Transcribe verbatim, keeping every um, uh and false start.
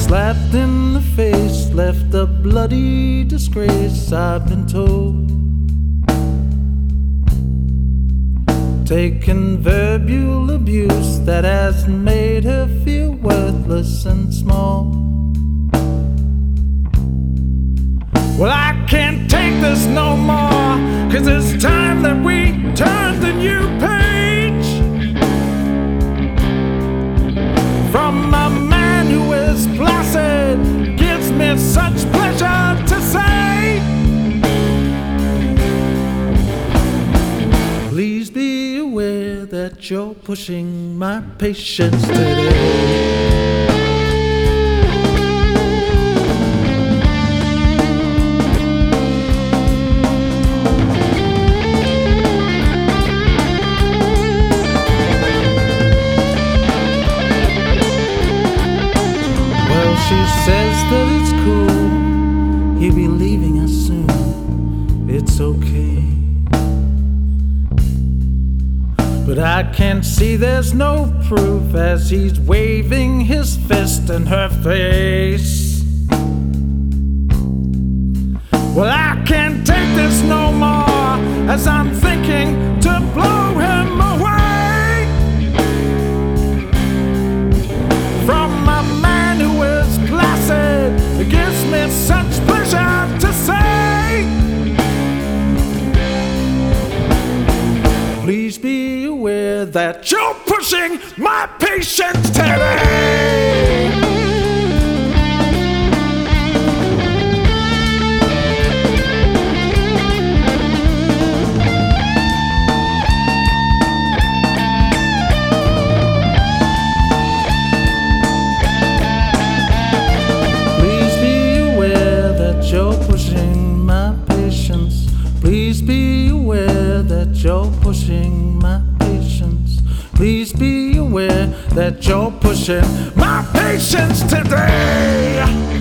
Slapped in the face, left a bloody disgrace, I've been told. Taken verbal abuse that has made her feel worthless and small. Well, I can't take this no more, 'cause it's time that we turn the new page. From a man who is placid, gives me such pleasure to say, please be aware that you're pushing my patience today. She says that it's cool, he'll be leaving us soon, it's okay. But I can't see there's no proof as he's waving his fist in her face. Well, I can't take this no more as I'm thinking to blow him away. From a man who is placid, it gives me such pleasure to say, please be aware that you're pushing my patience today. You're pushing my patience. Please be aware that you're pushing my patience. Please be aware that you're pushing my patience today.